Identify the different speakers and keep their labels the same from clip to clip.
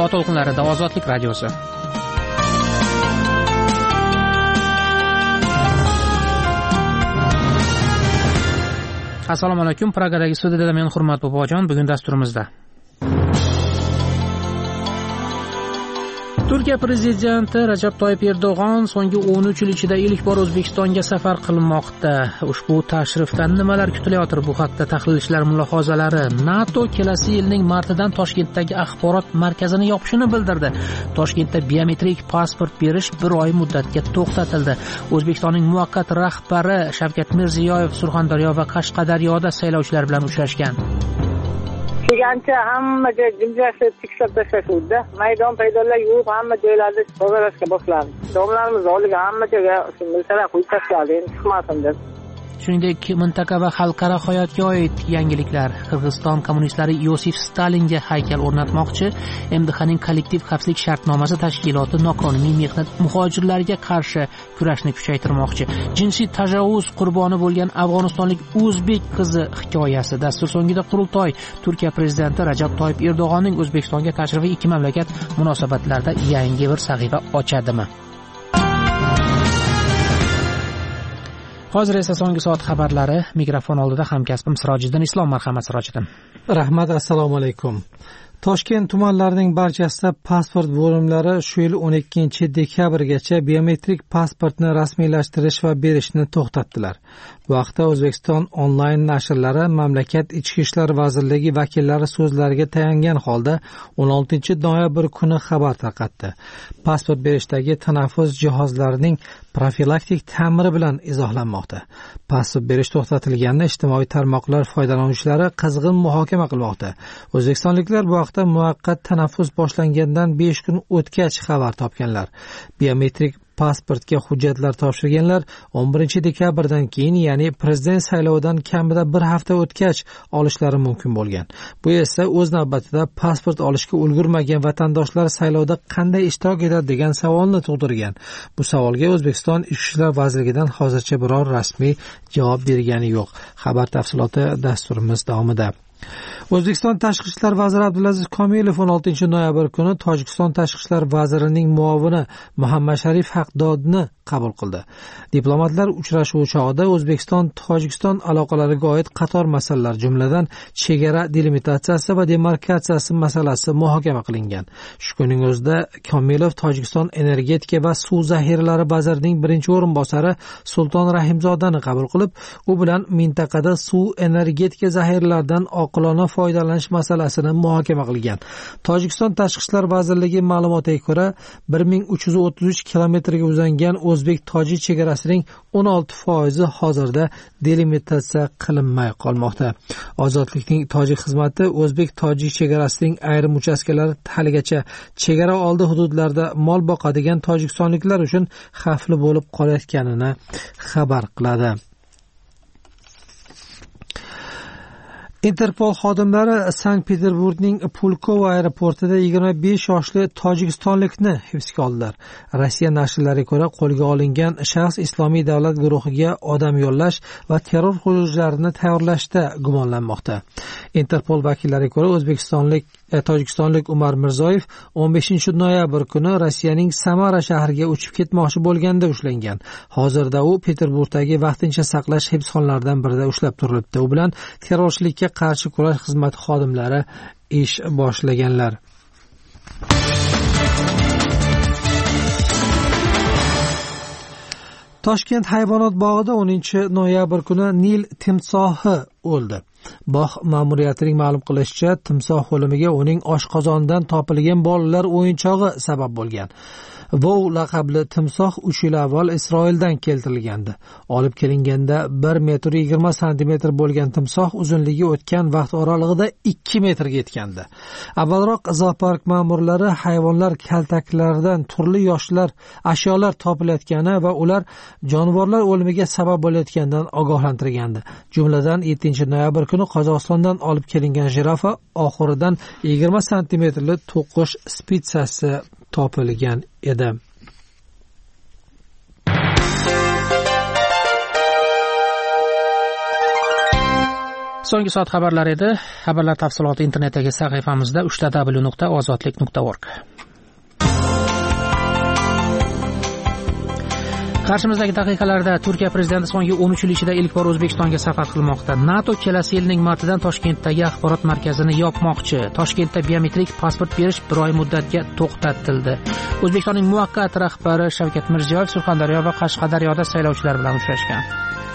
Speaker 1: Havo to'lqinlarida Ozodlik radiosi. Assalomu alaykum. Pragadagi studiyada men Hurmat Bobojon. Bugun dasturimizda Turkiya prezidenti Rajab Toyyib Erdo'g'on so'nggi 13 yil ichida ilk bor O'zbekistonga safar qilmoqda. Ushbu tashrifdan nimalar kutilayotir? Bu haqda tahlilchilar mulohazalari. NATO kelasi yilning martidan Toshkentdagi axborot markazini yopishini bildirdi. Toshkentda biometrik pasport berish 1 oy muddatga to'xtatildi. O'zbekistonning muvaqqat rahbari Shavkat Mirziyoyev Surxondaryo va Qashqadaryoda saylovchilar bilan uchrashgan.
Speaker 2: Degancha hamma joy jimjitlik tikslab tashlashuvdi. Maydon paydolar yo'q, hamma joylarda tozalashga boshladi. Domlarimiz oldiga hamma joyga miltalar qo'yib tashladi, endi chiqmasin deb.
Speaker 1: Shuningdek, mintaqa va xalqaro hayotga oid yangiliklar. Qirg'iziston kommunistlari Yosif Stalinga haykal o'rnatmoqchi. MDHning kollektiv xavfsizlik shartnomasi tashkiloti noqonuniy mehnat muhojirlariga qarshi kurashni kuchaytirmoqchi. Jinsiy tajovuz qurboni bo'lgan afg'onistonlik o'zbek qizi hikoyasi. Dastur so'ngida qurultoy Turkiya prezidenti Rajab Toyyib Erdo'g'onning O'zbekistonga tashrifi ikki mamlakat munosabatlarida yangi bir sahifa ochadimi? Hozir esa so'nggi soat xabarlari. Mikrofon oldida hamkasbim Sirojiddin Islom. Marhamat Sirojiddin.
Speaker 3: Rahmat, assalomu alaykum. Toshkent tumanlarining barchasida pasport bo'limlari shu yil 12 dekabrgacha biometrik pasportni rasmiylashtirish va berishni to'xtatdilar. Bu haqda O'zbekiston onlayn nashrlari mamlakat Ichki ishlar vazirligi vakillari so'zlariga tayangan holda 16 noyabr kuni xabar tarqatdi. Pasport berishdagi tanaffus jihozlarining profilaktik ta'miri bilan izohlanmoqda. Pasport berish to'xtatilganini ijtimoiy tarmoqlar foydalanuvchilari qizg'in muhokama qilmoqda. O'zbekistonliklar bu haqda muvaqqat tanaffus boshlangandan 5 kun o'tgach xabar topganlar. Biometrik pasportga hujjatlar topshirganlar 11 dekabrdan keyin, ya'ni prezident saylovidan kamida bir hafta o'tgach olishlari mumkin bo'lgan. Bu esa o'z navbatida pasport olishga ulgurmagan vatandoshlar saylovda qanday ishtirok etadi degan savolni tug'dirgan. Bu savolga O'zbekiston Ichki ishlar vazirligidan hozircha biror rasmiy javob bergani yo'q. Xabar tafsiloti dasturimiz davomida. O'zbekiston Tashqi ishlar vaziri Abdulaziz Komilov 16 noyabr kuni Tojikiston Tashqi ishlar vazirining muovini Muhammad Sharif Haqdodni qabul qildi. Diplomatlar uchrashuvi chog'ida O'zbekiston-Tojikiston aloqalariga oid qator masalalar, jumladan chegara delimitatsiyasi va demarkatsiyasi masalasi muhokama qilingan. Shu kunning o'zida Komilov Tojikiston energetika va suv zaxiralari vazirining birinchi o'rinbosari Sulton Rahimzodani qabul qilib, u bilan mintaqada suv energetika zaxiralaridan oqilona foydalanish masalasini muhokama qilgan. Tojikiston Tashqi ishlar vazirligi ma'lumotiga ko'ra, 1333 kilometrga uzangan O'zbek-Tojik chegarasining 16% hozirda delimitatsiya qilinmay qolmoqda. Ozodlikning Tojik xizmati O'zbek-Tojik chegarasining ayrim uchastkalari haligacha chegara oldi hududlarda mol boqadigan tojikistonliklar uchun xavfli bo'lib qolayotganini xabar qiladi. Interpol xodimlari Sankt-Peterburgning Pulkovo aeroportida 25 yoshli tojikistonlikni hibsga oldilar. Rossiya nashrlariga ko'ra, qo'lga olingan shaxs Islomiy davlat guruhiga odam yo'llash va terror hujumlarini tayyorlashda gumonlanmoqda. Interpol vakillariga ko'ra, tojikistonlik Umar Mirzoyev 15 noyabr kuni Rossiyaning Samara shahriga uchib ketmoqchi bo'lganda ushlangan. Hozirda u Peterburgdagi vaqtincha saqlash hibsxonalaridan birida ushlab turilibdi. U bilan terrorchilikka qarshi kurash xizmati xodimlari ish boshlaganlar. Toshkent hayvonot bog'ida 10 noyabr kuni Nil timsohi o'ldi. Bog' ma'muriyatining ma'lum qilishicha, timsoh o'limiga uning oshqozonidan topilgan bolalar o'yinchog'i sabab bo'lgan. Vov laqabli timsoh 3 yil avval Isroildan keltirilgandi. Olib kelinganda 1,20 m bo'lgan timsoh uzunligi o'tgan vaqt oralig'ida 2 metrga yetgandi. Avvalroq zoopark ma'murlari hayvonlar kaltaklaridan turli ashyolar topilayotgani va ular jonivorlar o'limiga sabab bo'layotganidan ogohlantirgandi. Jumladan 7 noyabr kuni Qozog'istondan olib kelingan jirafa oxiridan 20 cm to'qish spitsasi topilgan edi.
Speaker 1: So'nggi soat xabarlari edi. Xabarlar tafsiloti internetdagi sahifamizda www.ozodlik.org. Qarshimizdagi daqiqalarda Turkiya prezidenti so'nggi 13 yil ichida ilk bor O'zbekistonga safar qilmoqda. NATO kelasi yilning martidan Toshkentdagi axborot markazini yopmoqchi. Toshkentda biometrik pasport berish 1 oy muddatga to'xtatildi. O'zbekistonning muvaqqat rahbari Shavkat Mirziyoyev Surxondaryo va Qashqadaryoda saylovchilar bilan uchrashgan.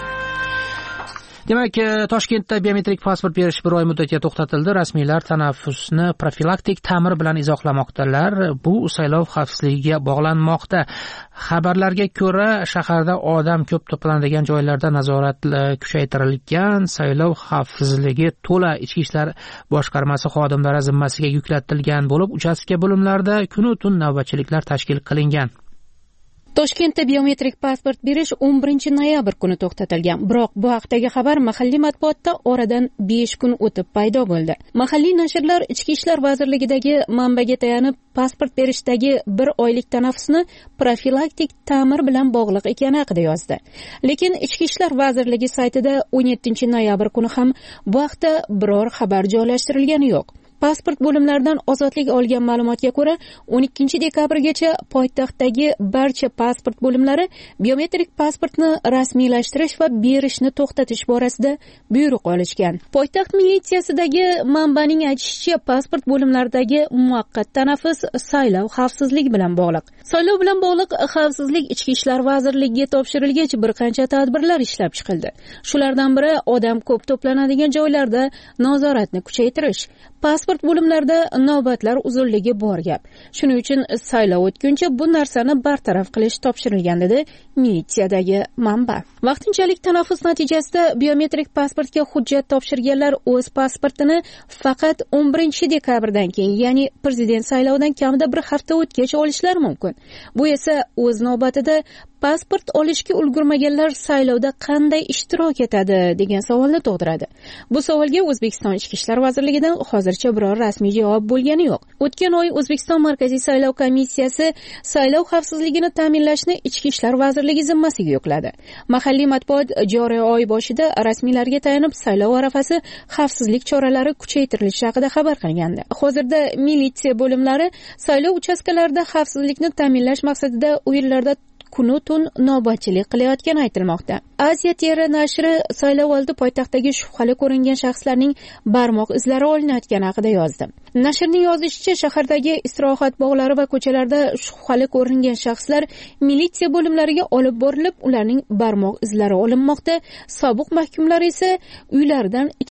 Speaker 1: Demak, Toshkentda biometrik pasport berish 1 oy muddatga to'xtatildi. Rasmiylar tanaffusni profilaktik ta'mir bilan izohlamoqdalar. Bu saylov xavfsizligiga bog'lanmoqda. Xabarlarga ko'ra, shaharda odam ko'p to'planadigan joylarda nazorat kuchaytirilgan. Saylov xavfsizligi to'la Ichki ishlar boshqarmasi xodimlari zimmasiga yuklatilgan bo'lib, uchastka bo'limlarida kunu tun navbatchiliklar tashkil qilingan.
Speaker 4: Toshkentda biometrik pasport berish 11 noyabr kuni to'xtatilgan. Biroq bu haqdagi xabar mahalliy matbuotda oradan 5 kun o'tib paydo bo'ldi. Mahalliy nashrlar Ichki ishlar vazirligidagi manbaga tayanib, pasport berishdagi 1 oylik tanaffusni profilaktik ta'mir bilan bog'liq ekani haqida yozdi. Lekin Ichki ishlar vazirligi saytida 17 noyabr kuni ham bu haqda biror xabar joylashtirilgani yo'q. Pasport bo'limlaridan ozodlik olgan ma'lumotga ko'ra, 12 dekabrgacha poytaxtdagi barcha pasport bo'limlari biometrik pasportni rasmiylashtirish va berishni to'xtatish borasida buyruq olishgan. Poytaxt militsiyasidagi manbaning aytishicha, pasport bo'limlaridagi muvaqqat tanaffus saylov xavfsizligi bilan bog'liq. Saylov bilan bog'liq xavfsizlik Ichki ishlar vazirligiga topshirilgach bir qancha tadbirlar ishlab chiqildi. Shulardan biri odam ko'p to'planadigan joylarda nazoratni kuchaytirish. Pasport bo'limlarida navbatlar uzunligi bor gap. Shuning uchun saylov o'tguncha bu narsani bartaraf qilish topshirilgan dedi militsiyadagi manba. Vaqtinchalik tanaffus natijasida biometrik pasportga hujjat topshirganlar o'z pasportini faqat 11 dekabrdan keyin, ya'ni prezident saylovidan kamida bir hafta o'tgach olishlari mumkin. Bu esa o'z navbatida pasport olishga ulgurmaganlar saylovda qanday ishtirok etadi degan savolni tug'diradi. Bu savolga O'zbekiston Ichki ishlar vazirligidan hozircha biror rasmiy javob bo'lgani yo'q. O'tgan oy O'zbekiston Markaziy saylov komissiyasi saylov xavfsizligini ta'minlashni Ichki ishlar vazirligi zimmasiga yukladi. Mahalliy matbuot joriy oy boshida rasmiylarga tayanib saylov arafasi xavfsizlik choralari kuchaytirilishi haqida xabar qilgandi. Hozirda militsiya bo'limlari saylov uchastkalarida xavfsizlikni ta'minlash maqsadida u yerlarda kunu tun navbatchilik qilayotgani aytilmoqda. Aziya Terra nashri saylov oldi poytaxtdagi shubhali ko'ringan shaxslarning barmoq izlari olinayotgani haqida yozdi. Nashrning yozishicha, shahardagi istirohat bog'lari va ko'chalarda shubhali ko'ringan shaxslar militsiya bo'limlariga olib borilib, ularning barmoq izlari olinmoqda. Sobiq mahkumlar esa uylaridan